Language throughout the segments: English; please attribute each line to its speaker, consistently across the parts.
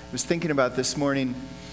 Speaker 1: was thinking about this morning.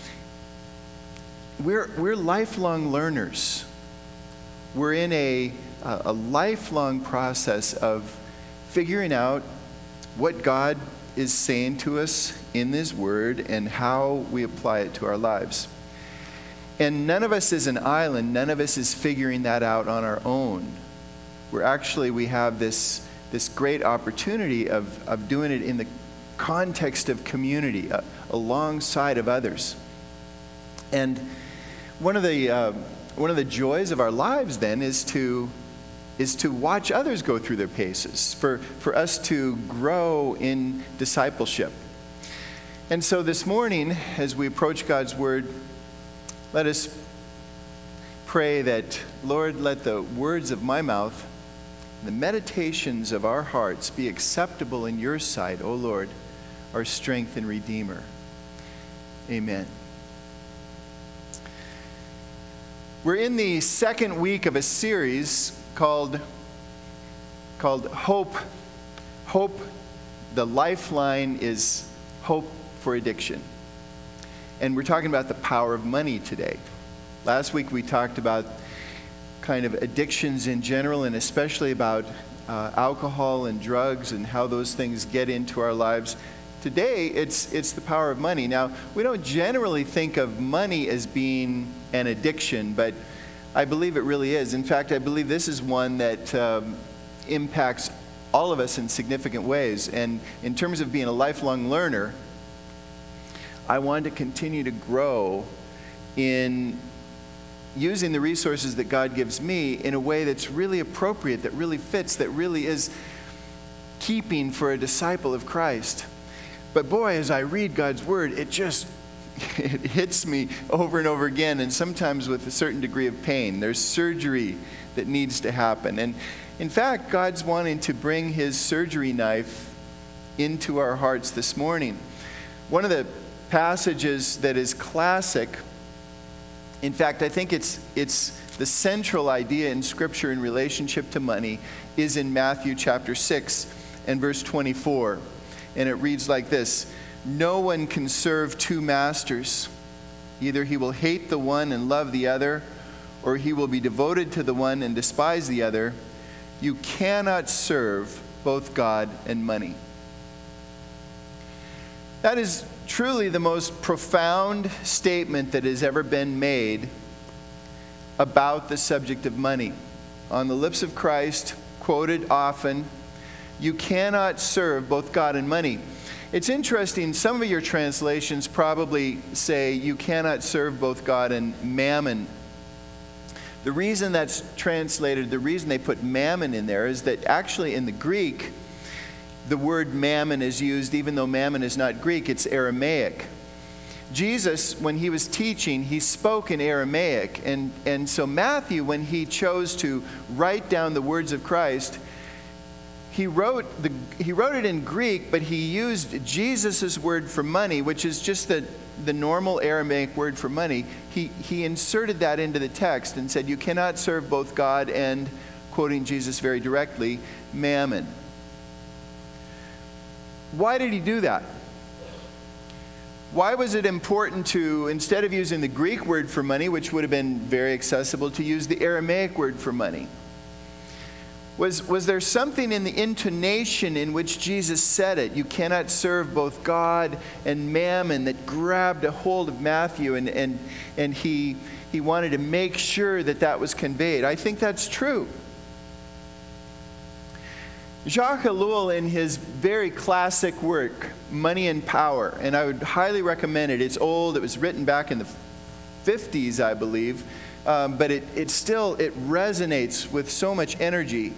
Speaker 1: We're lifelong learners. We're in a lifelong process of figuring out what God is saying to us in His Word and how we apply it to our lives. And none of us is an island. None of us is figuring that out on our own. We have this great opportunity of doing it in the context of community, alongside of others. And one of the joys of our lives then is to watch others go through their paces, for us to grow in discipleship. And so this morning, as we approach God's Word, let us pray that, Lord, let the words of my mouth, the meditations of our hearts be acceptable in your sight, O Lord, our strength and Redeemer. Amen. We're in the second week of a series called Hope. Hope, the lifeline is hope for addiction. And we're talking about the power of money today. Last week we talked about kind of addictions in general, and especially about alcohol and drugs and how those things get into our lives. Today it's the power of money. Now, we don't generally think of money as being an addiction, but I believe it really is. In fact, I believe this is one that impacts all of us in significant ways. And in terms of being a lifelong learner, I want to continue to grow in using the resources that God gives me in a way that's really appropriate, that really fits, that really is keeping for a disciple of Christ. But boy, as I read God's Word, it hits me over and over again, and sometimes with a certain degree of pain. There's surgery that needs to happen. And in fact, God's wanting to bring His surgery knife into our hearts this morning. One of the passages that is classic, in fact, I think it's the central idea in Scripture in relationship to money, is in Matthew chapter 6 and verse 24. And it reads like this: "No one can serve two masters. Either he will hate the one and love the other, or he will be devoted to the one and despise the other. You cannot serve both God and money." That is truly the most profound statement that has ever been made about the subject of money. On the lips of Christ, quoted often, you cannot serve both God and money. It's interesting, some of your translations probably say you cannot serve both God and mammon. The reason that's translated, the reason they put mammon in there is that actually in the Greek, the word mammon is used, even though mammon is not Greek, it's Aramaic. Jesus, when he was teaching, he spoke in Aramaic. And so Matthew, when he chose to write down the words of Christ, he wrote it in Greek, but he used Jesus' word for money, which is just the normal Aramaic word for money. He inserted that into the text and said, you cannot serve both God and, quoting Jesus very directly, mammon. Why did he do that? Why was it important to, instead of using the Greek word for money, which would have been very accessible, to use the Aramaic word for money? Was there something in the intonation in which Jesus said it, you cannot serve both God and mammon, that grabbed a hold of Matthew and he wanted to make sure that was conveyed? I think that's true. Jacques Ellul, in his very classic work, Money and Power, and I would highly recommend it. It's old. It was written back in the 50s, I believe, but it resonates with so much energy.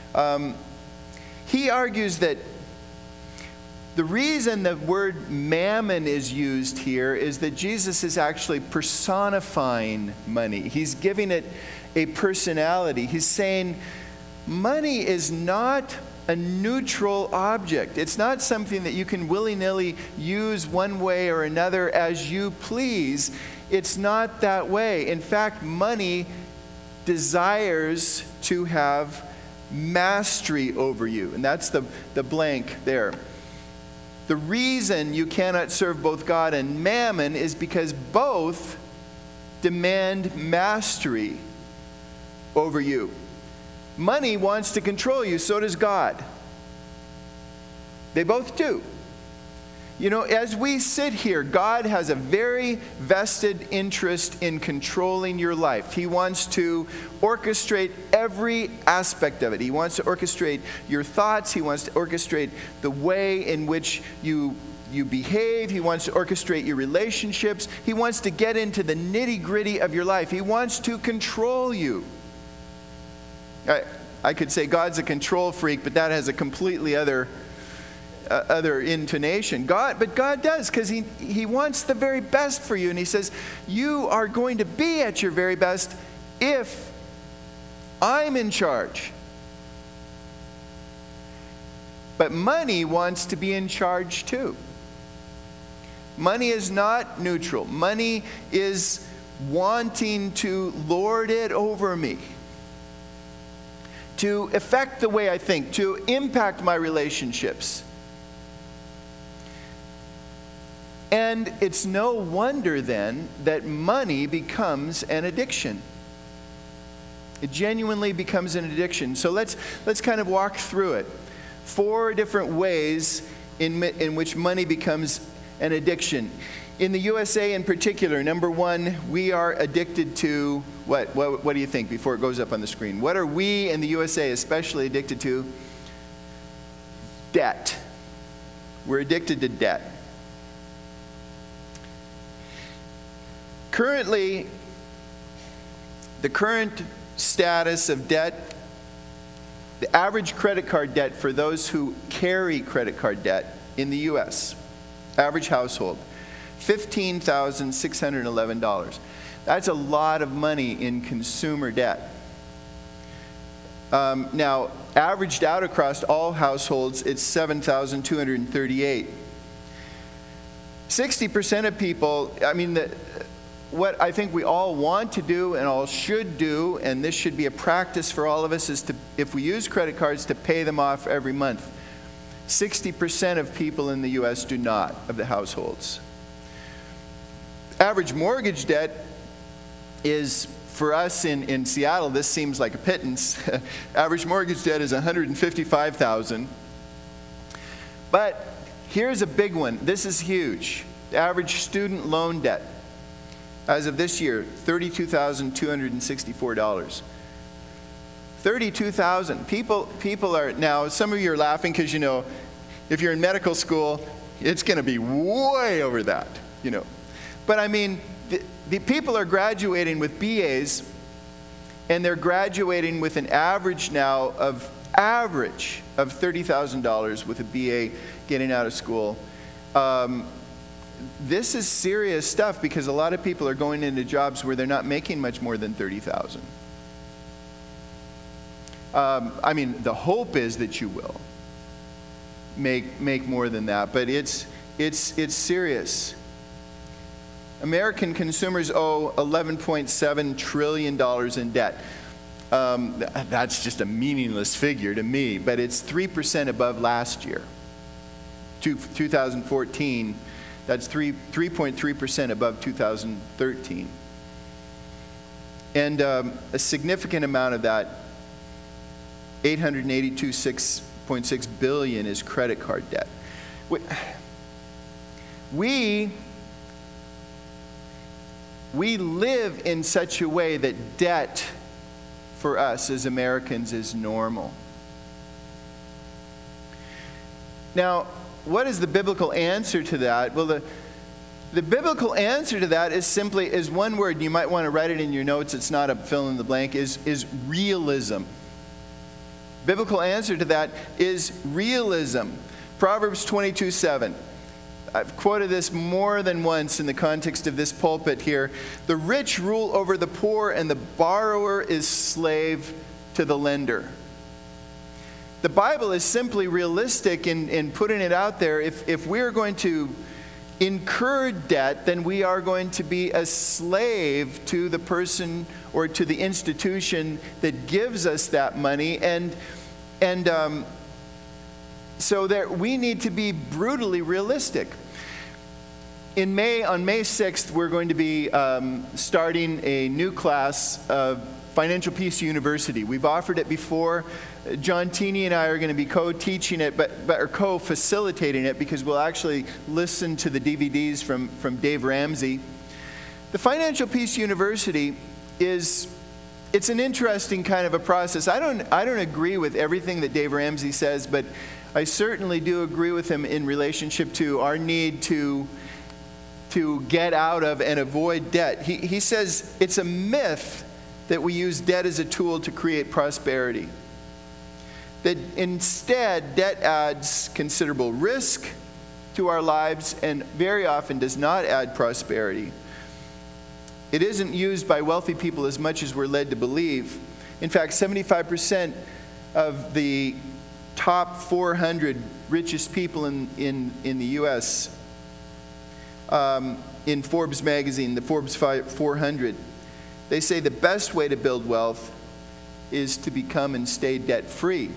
Speaker 1: He argues that the reason the word mammon is used here is that Jesus is actually personifying money. He's giving it a personality. He's saying money is not a neutral object. It's not something that you can willy-nilly use one way or another as you please. It's not that way. In fact, money desires to have mastery over you. And that's the blank there. The reason you cannot serve both God and mammon is because both demand mastery over you. Money wants to control you, so does God. They both do. You know, as we sit here, God has a very vested interest in controlling your life. He wants to orchestrate every aspect of it. He wants to orchestrate your thoughts. He wants to orchestrate the way in which you behave. He wants to orchestrate your relationships. He wants to get into the nitty-gritty of your life. He wants to control you. I could say God's a control freak, but that has a completely other intonation. But God does, because he wants the very best for you. And he says, you are going to be at your very best if I'm in charge. But money wants to be in charge too. Money is not neutral. Money is wanting to lord it over me, to affect the way I think, to impact my relationships. And it's no wonder then that money becomes an addiction. It genuinely becomes an addiction. So let's kind of walk through it. 4 different ways in which money becomes an addiction. In the USA in particular, number 1, we are addicted to what? What do you think before it goes up on the screen? What are we in the USA especially addicted to? Debt. We're addicted to debt. Currently, the current status of debt, the average credit card debt for those who carry credit card debt in the U.S., average household, $15,611. That's a lot of money in consumer debt. Now, averaged out across all households, it's $7,238. 60% of people, what I think we all want to do and all should do, and this should be a practice for all of us, is to, if we use credit cards, to pay them off every month. 60% of people in the U.S. do not, of the households. Average mortgage debt is, for us in Seattle, this seems like a pittance. Average mortgage debt is $155,000. But here's a big one. This is huge. The average student loan debt, as of this year, $32,264. $32,000. People are, now some of you are laughing because, you know, if you're in medical school, it's going to be way over that, you know. But I mean, the people are graduating with BAs, and they're graduating with an average now of $30,000 with a BA getting out of school. This is serious stuff, because a lot of people are going into jobs where they're not making much more than $30,000. The hope is that you will make more than that, but it's serious. American consumers owe $11.7 trillion in debt. That's just a meaningless figure to me, but it's 3% above last year. 2014, that's 3.3% above 2013. And a significant amount of that, $882.6 billion, is credit card debt. We live in such a way that debt for us as Americans is normal. Now, what is the biblical answer to that? Well, the biblical answer to that is simply, is one word. You might want to write it in your notes. It's not a fill in the blank. Is realism. Biblical answer to that is realism. Proverbs 22:7. I've quoted this more than once in the context of this pulpit here. The rich rule over the poor, and the borrower is slave to the lender. The Bible is simply realistic in putting it out there. If we're going to incur debt, then we are going to be a slave to the person or to the institution that gives us that money. And So that we need to be brutally realistic. On May 6th, we're going to be starting a new class of Financial Peace University. We've offered it before. John Tini and I are going to be co-teaching it, or co-facilitating it, because we'll actually listen to the DVDs from Dave Ramsey. The Financial Peace University it's an interesting kind of a process. I don't agree with everything that Dave Ramsey says, but I certainly do agree with him in relationship to our need to get out of and avoid debt. He says it's a myth that we use debt as a tool to create prosperity. That instead, debt adds considerable risk to our lives and very often does not add prosperity. It isn't used by wealthy people as much as we're led to believe. In fact, 75% of the top 400 richest people in the U.S., in Forbes magazine, the Forbes 400, they say the best way to build wealth is to become and stay debt-free.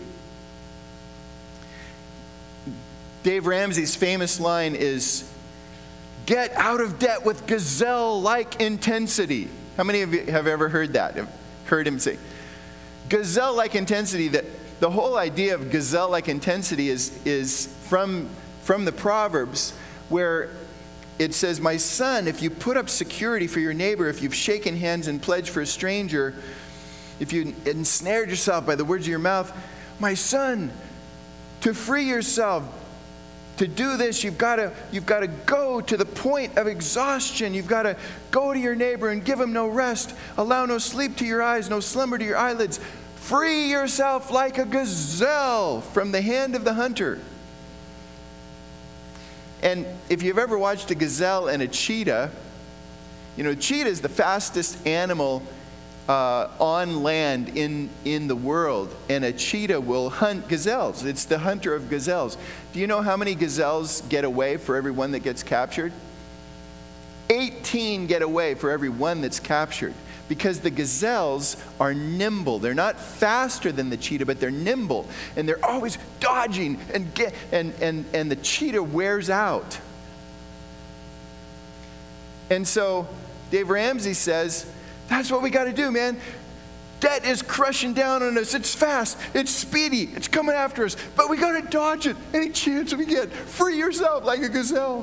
Speaker 1: Dave Ramsey's famous line is, "Get out of debt with gazelle-like intensity." How many of you have ever heard that? Have heard him say? Gazelle-like intensity, the whole idea of gazelle-like intensity is from the Proverbs, where it says, "My son, if you put up security for your neighbor, if you've shaken hands and pledged for a stranger, if you ensnared yourself by the words of your mouth, my son, to free yourself, to do this, you've got to go to the point of exhaustion. You've got to go to your neighbor and give him no rest. Allow no sleep to your eyes, no slumber to your eyelids. Free yourself like a gazelle from the hand of the hunter." And if you've ever watched a gazelle and a cheetah, cheetah is the fastest animal on land in the world, and a cheetah will hunt gazelles. It's the hunter of gazelles. Do you know how many gazelles get away for every one that gets captured? 18 get away for every one that's captured, because the gazelles are nimble. They're not faster than the cheetah, but they're nimble, and they're always dodging, and the cheetah wears out. And so Dave Ramsey says, that's what we got to do, man. Debt is crushing down on us. It's fast. It's speedy. It's coming after us. But we got to dodge it any chance we get. Free yourself like a gazelle.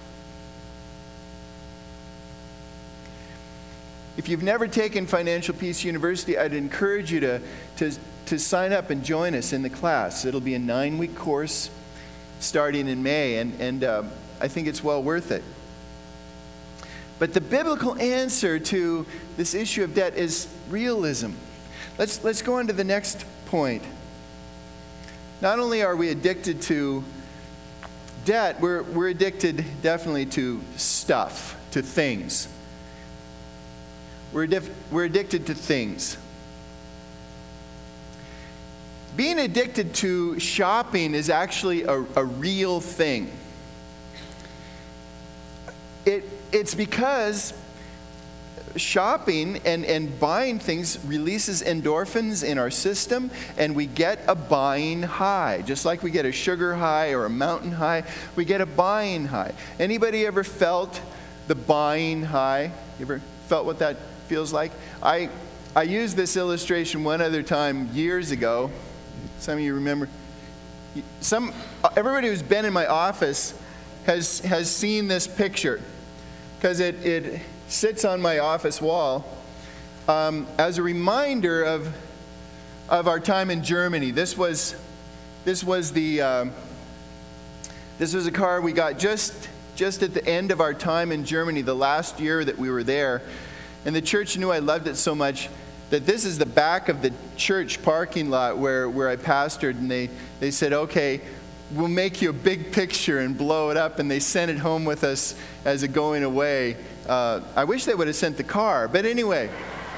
Speaker 1: If you've never taken Financial Peace University, I'd encourage you to sign up and join us in the class. It'll be a 9-week course starting in May, and I think it's well worth it. But the biblical answer to this issue of debt is realism. Let's go on to the next point. Not only are we addicted to debt, we're addicted definitely to stuff, to things. We're addicted to things. Being addicted to shopping is actually a real thing. It's because shopping and buying things releases endorphins in our system, and we get a buying high. Just like we get a sugar high or a mountain high, we get a buying high. Anybody ever felt the buying high? You ever felt what that feels like? I used this illustration one other time years ago. Some of you remember. Everybody who's been in my office has seen this picture, because it sits on my office wall as a reminder of our time in Germany. This was a car we got just at the end of our time in Germany, the last year that we were there. And the church knew I loved it so much that this is the back of the church parking lot where I pastored, and they said, okay, we'll make you a big picture and blow it up, and they sent it home with us as a going away. I wish they would have sent the car, but anyway.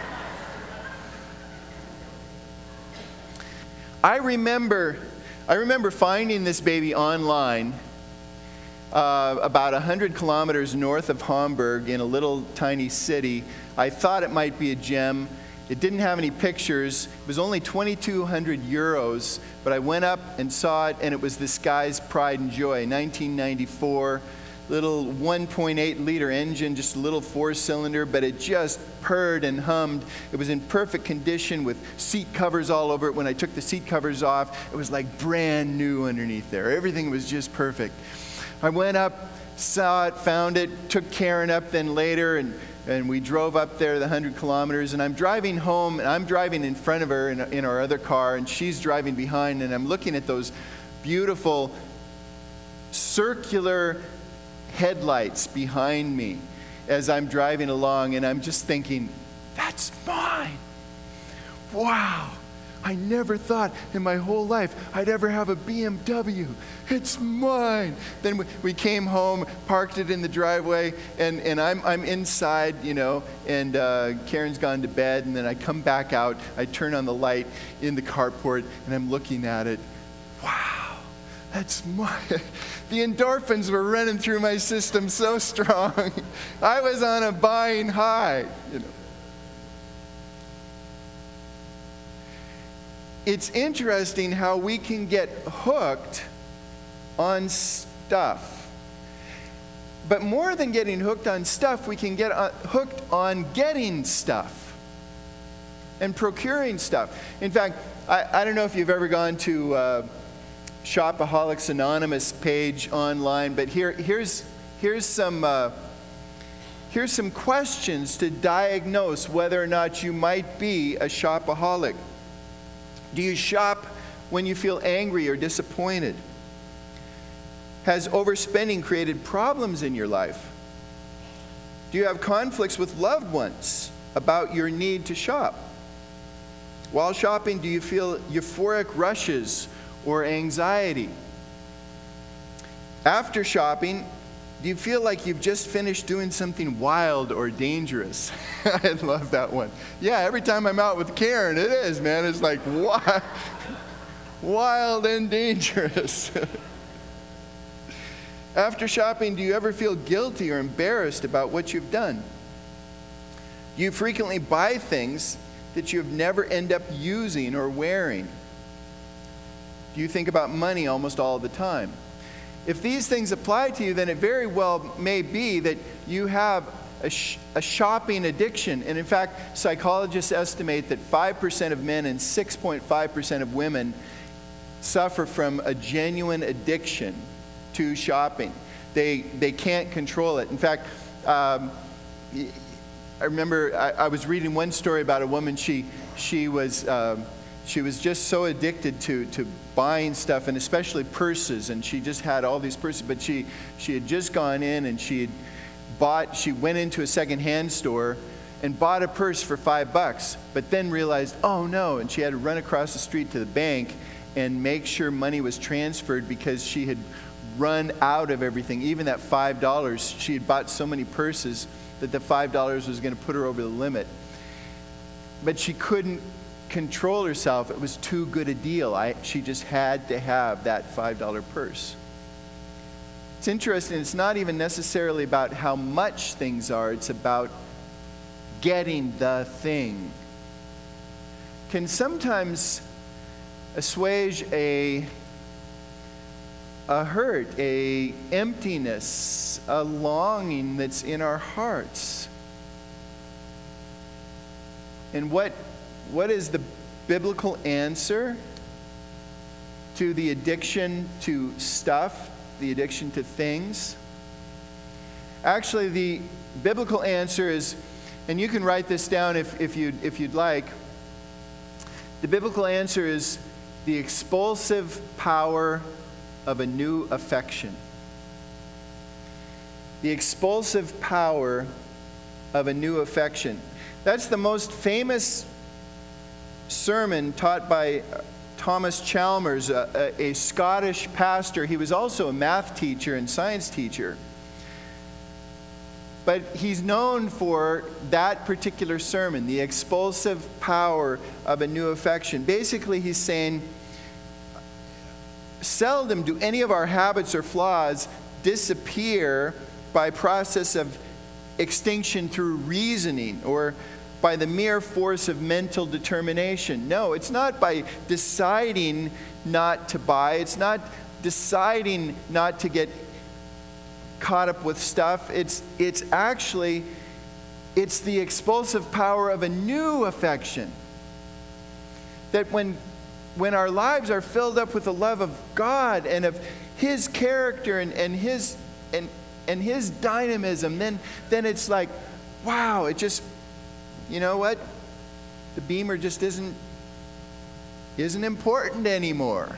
Speaker 1: I remember finding this baby online about 100 kilometers north of Hamburg in a little tiny city. I thought it might be a gem, It didn't have any pictures. It was only 2,200 euros, but I went up and saw it, and it was this guy's pride and joy. 1994, little 1.8 liter engine, just a little 4-cylinder, but it just purred and hummed. It was in perfect condition with seat covers all over it. When I took the seat covers off, it was like brand new underneath there. Everything was just perfect. I went up, saw it, found it, took Karen up then later, and we drove up there the 100 kilometers, and I'm driving home, and I'm driving in front of her in our other car, and she's driving behind, and I'm looking at those beautiful circular headlights behind me as I'm driving along, and I'm just thinking, that's mine. Wow. I never thought in my whole life I'd ever have a BMW. It's mine. Then we came home, parked it in the driveway, and I'm inside, and Karen's gone to bed, and then I come back out, I turn on the light in the carport, and I'm looking at it. Wow, that's mine. The endorphins were running through my system so strong. I was on a buying high, It's interesting how we can get hooked on stuff. But more than getting hooked on stuff, we can get hooked on getting stuff and procuring stuff. In fact, I don't know if you've ever gone to Shopaholics Anonymous page online, but here's some questions to diagnose whether or not you might be a shopaholic. Do you shop when you feel angry or disappointed? Has overspending created problems in your life? Do you have conflicts with loved ones about your need to shop? While shopping, do you feel euphoric rushes or anxiety? After shopping, do you feel like you've just finished doing something wild or dangerous? I love that one. Yeah, every time I'm out with Karen, it is, man. It's like wild and dangerous. After shopping, do you ever feel guilty or embarrassed about what you've done? Do you frequently buy things that you have never end up using or wearing? Do you think about money almost all the time? If these things apply to you, then it very well may be that you have a shopping addiction. And in fact, psychologists estimate that 5% of men and 6.5% of women suffer from a genuine addiction to shopping. They can't control it. In fact, I remember I was reading one story about a woman. She was just so addicted to buying stuff, and especially purses, and she just had all these purses. But she had just gone in and she went into a secondhand store and bought a purse for $5, but then realized, oh no, and she had to run across the street to the bank and make sure money was transferred because she had run out of everything. Even that $5, she had bought so many purses that the $5 was going to put her over the limit. But she couldn't control herself. It was too good a deal. She just had to have that $5 purse. It's interesting. It's not even necessarily about how much things are. It's about getting the thing. Can sometimes assuage a hurt, a emptiness, a longing that's in our hearts. And what is the biblical answer to the addiction to stuff, the addiction to things? Actually, the biblical answer is, and you can write this down if you'd like, the biblical answer is the expulsive power of a new affection. The expulsive power of a new affection. That's the most famous sermon taught by Thomas Chalmers, a Scottish pastor. He was also a math teacher and science teacher. But he's known for that particular sermon, the expulsive power of a new affection. Basically, he's saying, seldom do any of our habits or flaws disappear by process of extinction through reasoning or by the mere force of mental determination. No, it's not by deciding not to buy. It's not deciding not to get caught up with stuff. It's the expulsive power of a new affection. That when our lives are filled up with the love of God and of His character and His dynamism, then it's like, wow, it just, you know what? The Beamer just isn't important anymore.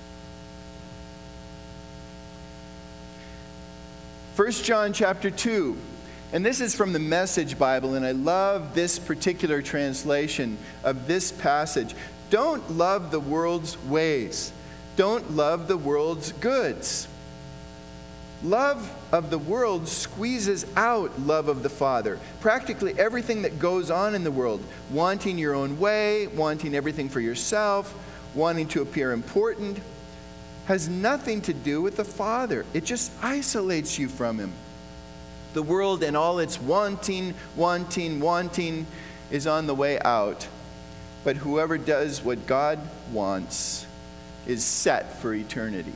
Speaker 1: 1 John chapter 2, and this is from the Message Bible, and I love this particular translation of this passage. Don't love the world's ways. Don't love the world's goods. Love of the world squeezes out love of the Father. Practically everything that goes on in the world, wanting your own way, wanting everything for yourself, wanting to appear important, has nothing to do with the Father. It just isolates you from Him. The world and all its wanting is on the way out. But whoever does what God wants is set for eternity.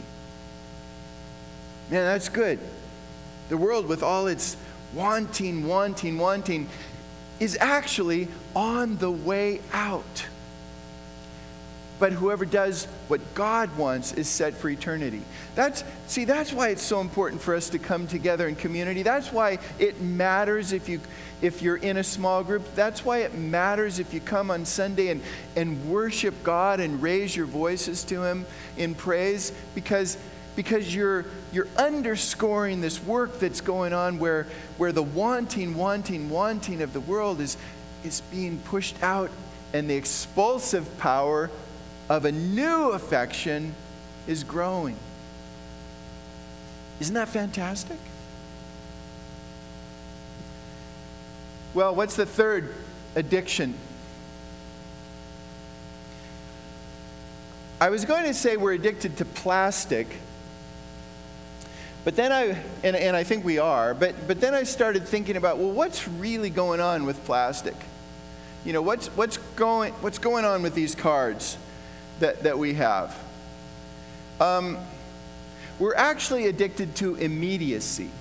Speaker 1: Man, that's good. The world with all its wanting is actually on the way out. But whoever does what God wants is set for eternity. That's why it's so important for us to come together in community. That's why it matters if you're in a small group. That's why it matters if you come on Sunday and worship God and raise your voices to Him in praise, because you're underscoring this work that's going on where the wanting of the world is being pushed out, and the expulsive power of a new affection is growing. Isn't that fantastic? Well, what's the third addiction? I was going to say we're addicted to plastic, but then I think we are, but then I started thinking about, well, what's really going on with plastic? You know, what's going on with these cards that we have? We're actually addicted to immediacy.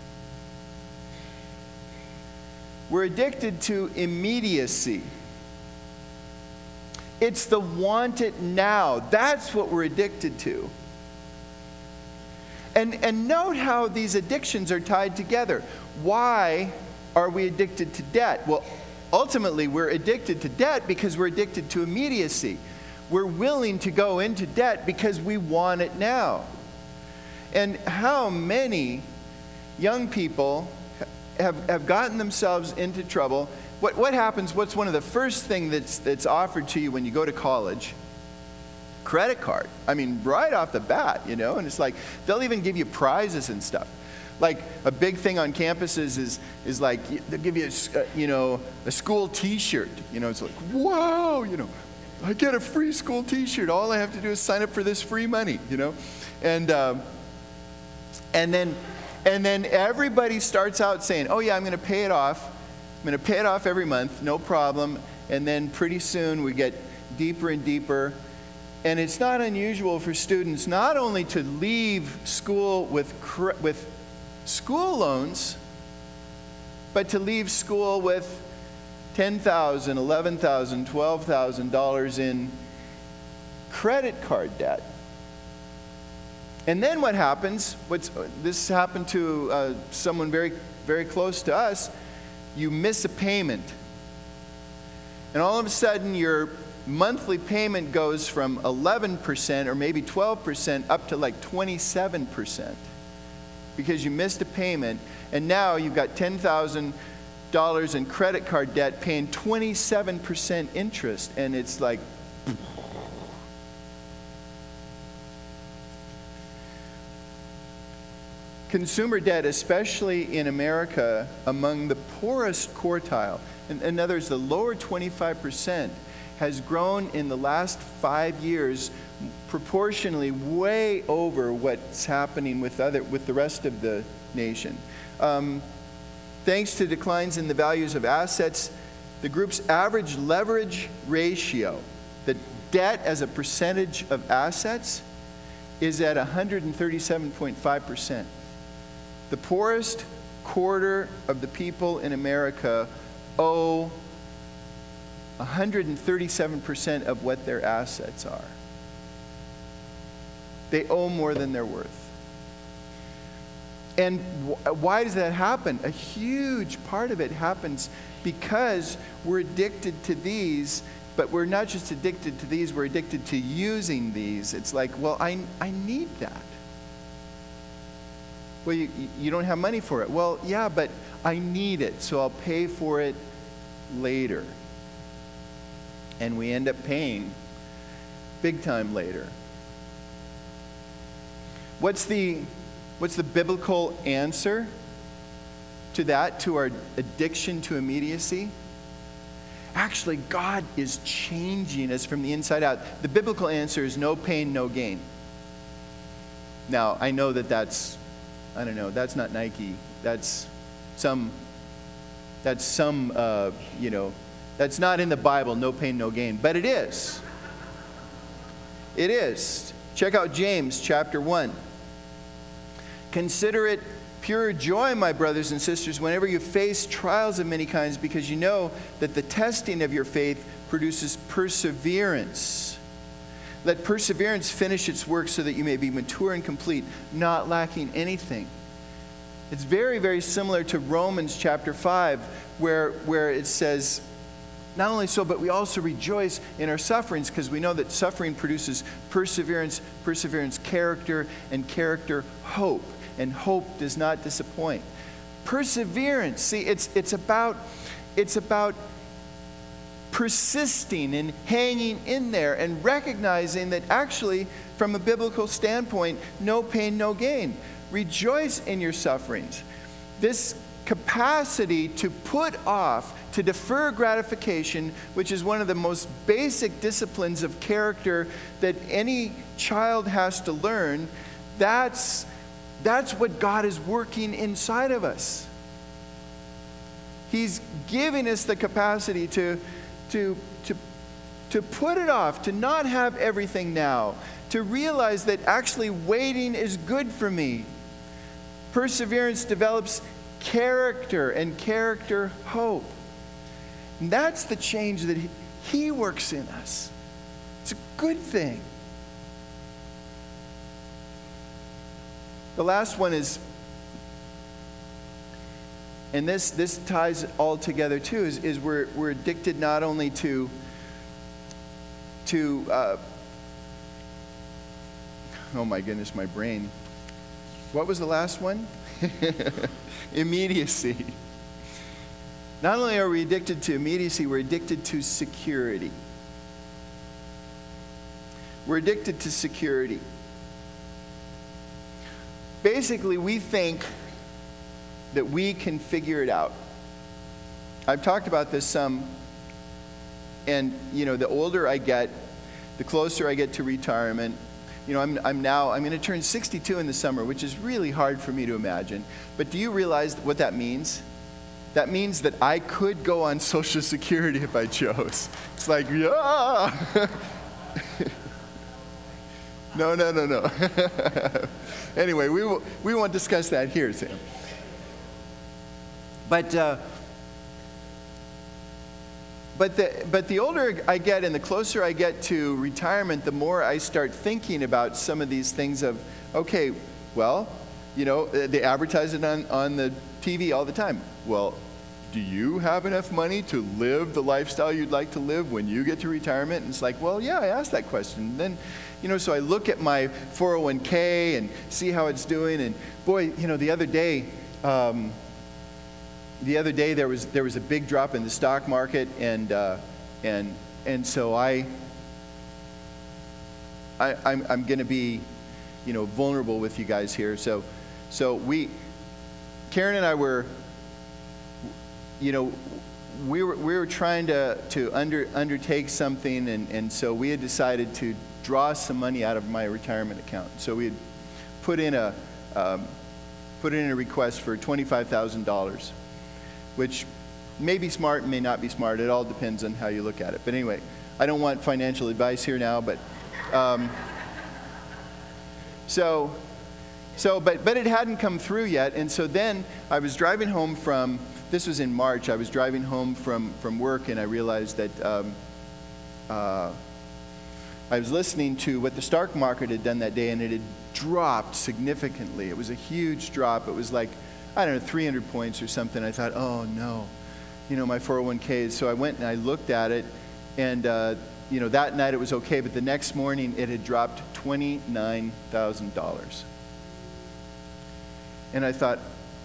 Speaker 1: We're addicted to immediacy. It's the want it now. That's what we're addicted to. And note how these addictions are tied together. Why are we addicted to debt? Well, ultimately, we're addicted to debt because we're addicted to immediacy. We're willing to go into debt because we want it now. And how many young people have gotten themselves into trouble? What happens? What's one of the first things that's offered to you when you go to college? Credit card. I mean, right off the bat, you know, and it's like they'll even give you prizes and stuff. Like a big thing on campuses is like they'll give you a school T-shirt. You know, it's like, wow, you know, I get a free school T-shirt. All I have to do is sign up for this free money, you know, and then everybody starts out saying, oh yeah, I'm going to pay it off. I'm going to pay it off every month, no problem. And then pretty soon we get deeper and deeper. And it's not unusual for students not only to leave school with school loans, but to leave school with $10,000, $11,000, $12,000 in credit card debt. And then what happens? This happened to someone very, very close to us. You miss a payment, and all of a sudden your monthly payment goes from 11% or maybe 12% up to like 27% because you missed a payment, and now you've got $10,000 in credit card debt paying 27% interest, and it's like, consumer debt, especially in America, among the poorest quartile, in other words, the lower 25%, has grown in the last 5 years proportionally way over what's happening with the rest of the nation. Thanks to declines in the values of assets, The group's average leverage ratio, the debt as a percentage of assets, is at 137.5%. The poorest quarter of the people in America owe 137% of what their assets are. They owe more than they're worth. And why does that happen? A huge part of it happens because we're addicted to these, but we're not just addicted to these, we're addicted to using these. It's like, well, I need that. Well, you don't have money for it. Well, yeah, but I need it, so I'll pay for it later. And we end up paying big time later. What's the biblical answer to that, to our addiction to immediacy? Actually, God is changing us from the inside out. The biblical answer is no pain, no gain. Now, I know that's not Nike. That's not in the Bible, no pain, no gain. But it is. It is. Check out James chapter 1. Consider it pure joy, my brothers and sisters, whenever you face trials of many kinds, because you know that the testing of your faith produces perseverance. Let perseverance finish its work so that you may be mature and complete, not lacking anything. It's very, very similar to Romans chapter 5, where it says, not only so, but we also rejoice in our sufferings, because we know that suffering produces perseverance, character, and character, hope. And hope does not disappoint. Perseverance, see, it's about persisting and hanging in there and recognizing that actually, from a biblical standpoint, no pain, no gain. Rejoice in your sufferings. This capacity to put off, to defer gratification, which is one of the most basic disciplines of character that any child has to learn, that's what God is working inside of us. He's giving us the capacity to put it off, to not have everything now, to realize that actually waiting is good for me. Perseverance develops character, and character, hope. And that's the change that He works in us. It's a good thing. The last one is, and this ties all together too, is we're addicted not only to oh my goodness, my brain. What was the last one? Immediacy. Not only are we addicted to immediacy, we're addicted to security. We're addicted to security. Basically, we think that we can figure it out. I've talked about this some, and the older I get, the closer I get to retirement. I'm going to turn 62 in the summer, which is really hard for me to imagine. But do you realize what that means? That means that I could go on Social Security if I chose. It's like, yeah. No. Anyway, we won't discuss that here, Sam. But the older I get and the closer I get to retirement, the more I start thinking about some of these things of, okay, well, they advertise it on the TV all the time. Well, do you have enough money to live the lifestyle you'd like to live when you get to retirement? And it's like, well, yeah, I asked that question. And then, so I look at my 401k and see how it's doing. And boy, the other day there was a big drop in the stock market, and so I'm going to be, vulnerable with you guys here. So Karen and I were, we were trying to undertake something, and so we had decided to draw some money out of my retirement account. So we had put in a request for $25,000. Which may be smart, may not be smart. It all depends on how you look at it. But anyway, I don't want financial advice here now, but but it hadn't come through yet. And so then I was driving home this was in March, I was driving home from work, and I realized that I was listening to what the stock market had done that day, and it had dropped significantly. It was a huge drop. It was like, I don't know, 300 points or something. I thought, oh no, my 401k. So I went and I looked at it, and that night it was okay, but the next morning it had dropped $29,000. And I thought,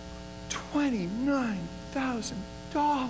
Speaker 1: $29,000.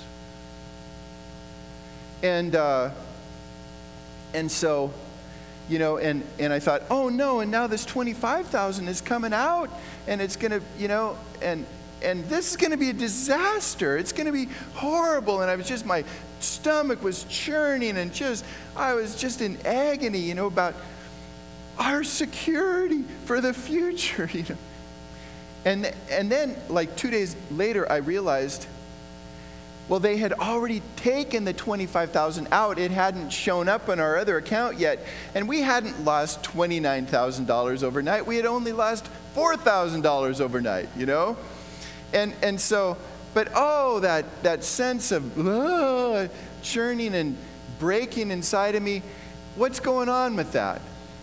Speaker 1: And so, and I thought, oh no, and now this 25,000 is coming out, and it's going to, and this is going to be a disaster. It's going to be horrible. And my stomach was churning, and I was just in agony, about our security for the future, And then, like 2 days later, I realized, well, they had already taken the $25,000 out. It hadn't shown up on our other account yet. And we hadn't lost $29,000 overnight. We had only lost $4,000 overnight, And so, but that sense of churning and breaking inside of me, what's going on with that?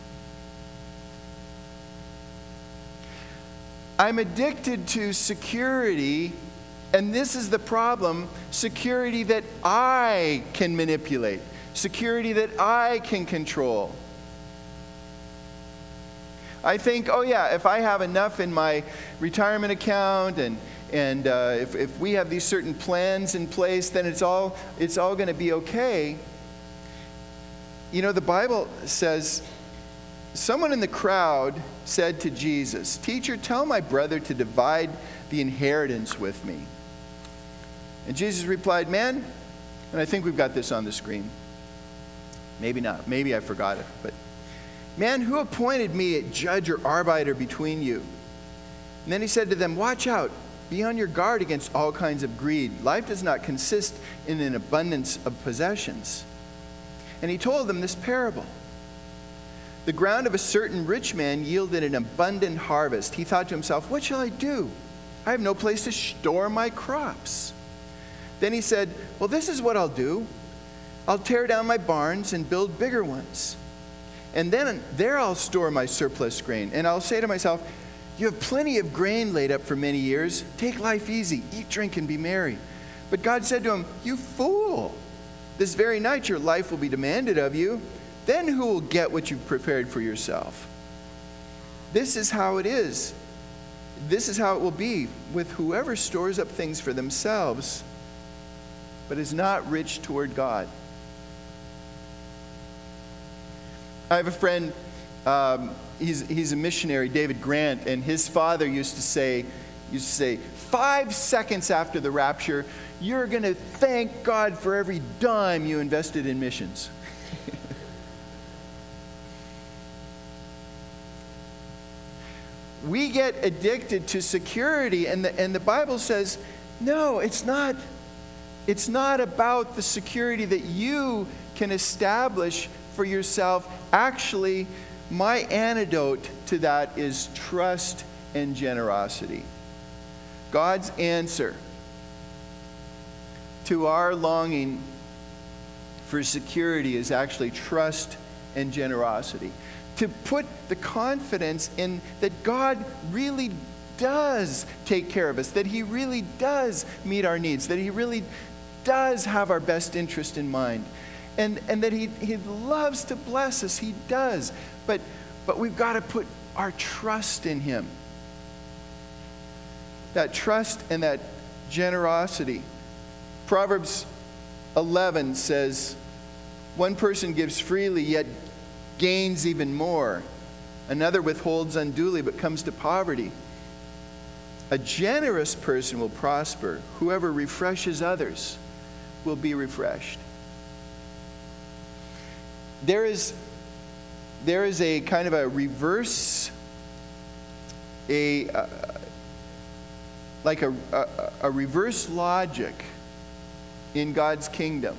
Speaker 1: I'm addicted to security, and this is the problem, security that I can manipulate, security that I can control. I think, oh yeah, if I have enough in my retirement account, and if we have these certain plans in place, then it's all going to be okay. The Bible says, someone in the crowd said to Jesus, "Teacher, tell my brother to divide the inheritance with me." And Jesus replied, "Man," and I think we've got this on the screen. Maybe not. Maybe I forgot it. But, "Man, who appointed me a judge or arbiter between you?" And then he said to them, "Watch out. Be on your guard against all kinds of greed. Life does not consist in an abundance of possessions." And he told them this parable. The ground of a certain rich man yielded an abundant harvest. He thought to himself, "What shall I do? I have no place to store my crops." Then he said, "Well, this is what I'll do. I'll tear down my barns and build bigger ones. And then there I'll store my surplus grain. And I'll say to myself, you have plenty of grain laid up for many years. Take life easy. Eat, drink, and be merry." But God said to him, "You fool. This very night your life will be demanded of you. Then who will get what you've prepared for yourself?" This is how it is. This is how it will be with whoever stores up things for themselves, but is not rich toward God. I have a friend, he's a missionary, David Grant, and his father used to say, 5 seconds after the rapture, you're going to thank God for every dime you invested in missions. We get addicted to security, and the Bible says, no, it's not. It's not about the security that you can establish for yourself. Actually, my antidote to that is trust and generosity. God's answer to our longing for security is actually trust and generosity. To put the confidence in that God really does take care of us, that He really does meet our needs, that He really does have our best interest in mind, and that He loves to bless us. He does. But we've got to put our trust in Him. That trust and that generosity. Proverbs 11 says, "One person gives freely, yet gains even more. Another withholds unduly, but comes to poverty. A generous person will prosper. Whoever refreshes others will be refreshed." There is a kind of a reverse, like a reverse logic in God's kingdom,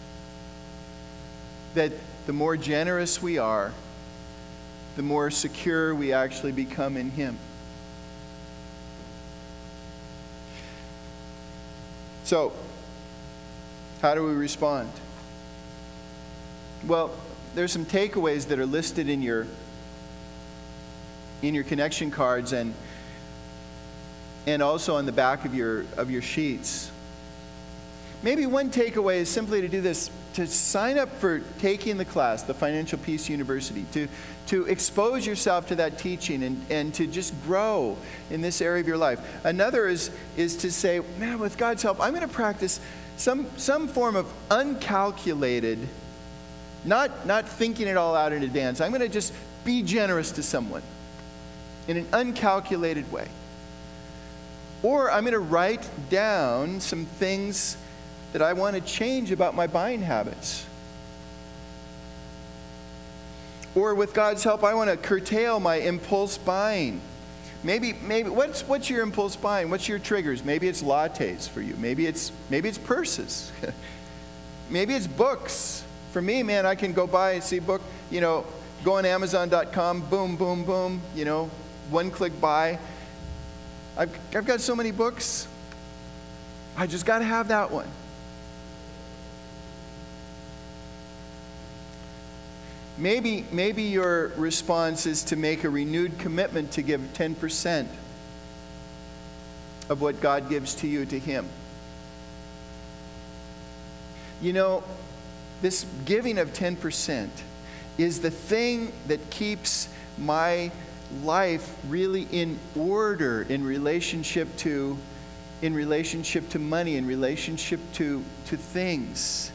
Speaker 1: that the more generous we are, the more secure we actually become in Him. So, how do we respond? Well, there's some takeaways that are listed in your connection cards and also on the back of your sheets. Maybe one takeaway is simply to do this, to sign up for taking the class, the Financial Peace University, to expose yourself to that teaching and to just grow in this area of your life. Another is to say, man, with God's help, I'm going to practice some form of uncalculated, not thinking it all out in advance. I'm going to just be generous to someone in an uncalculated way. Or I'm going to write down some things that I want to change about my buying habits. Or with God's help, I want to curtail my impulse buying. Maybe what's your impulse buying? What's your triggers? Maybe it's lattes for you. Maybe it's purses. Maybe it's books. For me, man, I can go buy and see a book, go on Amazon.com, boom, boom, boom, one-click buy. I've got so many books. I just got to have that one. Maybe your response is to make a renewed commitment to give 10% of what God gives to you to Him. This giving of 10% is the thing that keeps my life really in order in relationship to money, in relationship to things.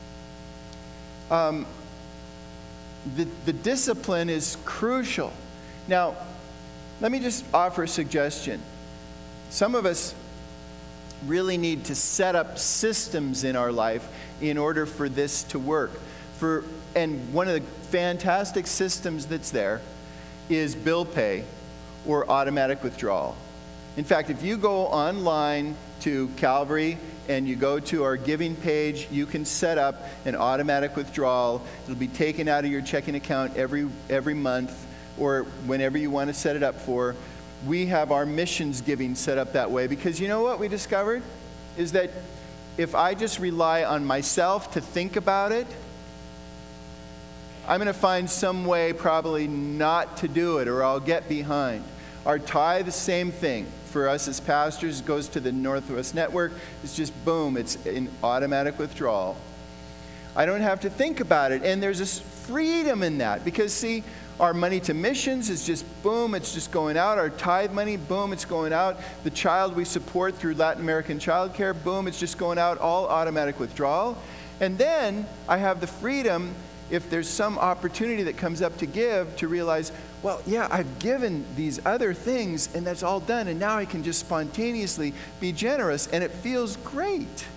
Speaker 1: The discipline is crucial. Now, let me just offer a suggestion. Some of us really need to set up systems in our life in order for this to work. And one of the fantastic systems that's there is bill pay or automatic withdrawal. In fact, if you go online to Calvary and you go to our giving page, you can set up an automatic withdrawal. It'll be taken out of your checking account every month or whenever you want to set it up for. We have our missions giving set up that way because you know what we discovered? Is that if I just rely on myself to think about it, I'm going to find some way probably not to do it or I'll get behind. Our tithe, the same thing. For us as pastors, it goes to the Northwest Network. It's just boom, it's an automatic withdrawal. I don't have to think about it. And there's this freedom in that because, see, our money to missions is just boom, it's just going out. Our tithe money, boom, it's going out. The child we support through Latin American Child Care, boom, it's just going out, all automatic withdrawal. And then I have the freedom, if there's some opportunity that comes up to give, to realize, well, yeah, I've given these other things and that's all done, and now I can just spontaneously be generous, and it feels great.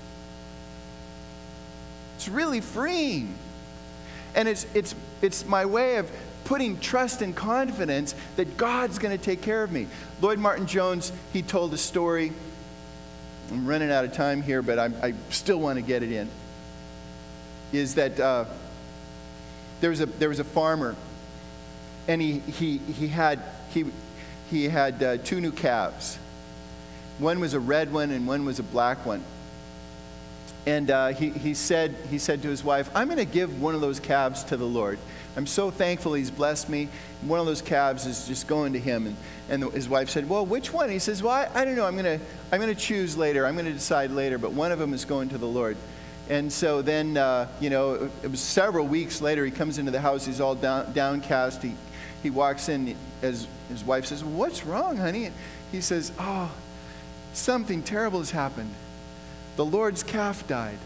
Speaker 1: It's really freeing. And it's my way of putting trust and confidence that God's going to take care of me. Lloyd Martin Jones, he told a story. I'm running out of time here, but I still want to get it in. Is that there was a farmer, and he had two new calves. One was a red one, and one was a black one. And he said to his wife, "I'm going to give one of those calves to the Lord. I'm so thankful He's blessed me. One of those calves is just going to Him." And his wife said, "Well, which one?" He says, "Well, I don't know. I'm going to choose later. I'm going to decide later. But one of them is going to the Lord." And so then, it was several weeks later. He comes into the house. He's all downcast. He walks in. As his wife says, "What's wrong, honey?" And he says, "Oh, something terrible has happened. The Lord's calf died."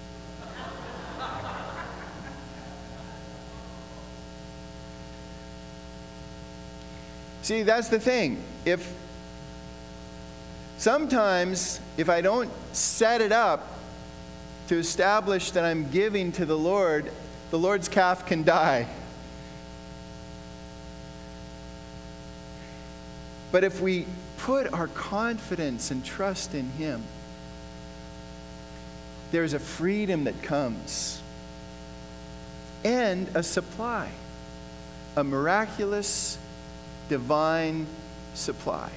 Speaker 1: See, that's the thing. Sometimes if I don't set it up to establish that I'm giving to the Lord's calf can die. But if we put our confidence and trust in Him, there's a freedom that comes and a supply, a miraculous, divine supply.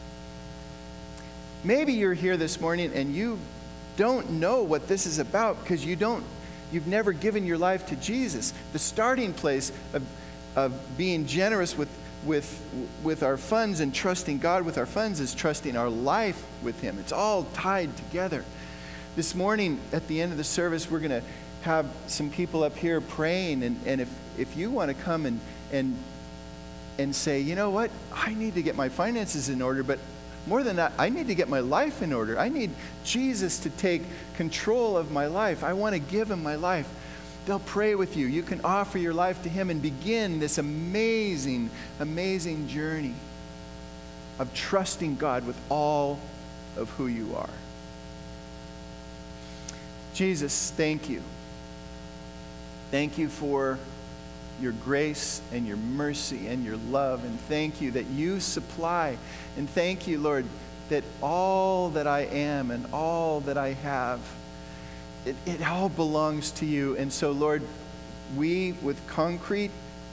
Speaker 1: Maybe you're here this morning and you don't know what this is about because you've never given your life to Jesus. The starting place of being generous with our funds and trusting God with our funds is trusting our life with Him. It's all tied together. This morning at the end of the service, we're going to have some people up here praying, and if you want to come and say, you know what, I need to get my finances in order, but more than that, I need to get my life in order. I need Jesus to take control of my life. I want to give Him my life. They'll pray with you. You can offer your life to Him and begin this amazing, amazing journey of trusting God with all of who you are. Jesus, thank you. Thank you for your grace and your mercy and your love, and thank you that you supply, and thank you, Lord, that all that I am and all that I have, it all belongs to you. And so, Lord, we, with concrete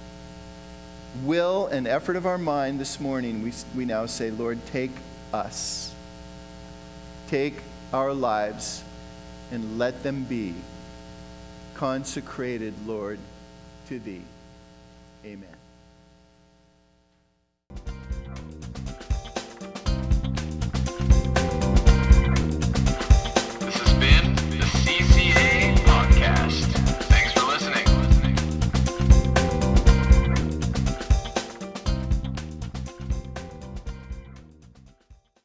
Speaker 1: will and effort of our mind this morning, we now say, Lord, take us, take our lives, and let them be consecrated, Lord, to Thee. Amen.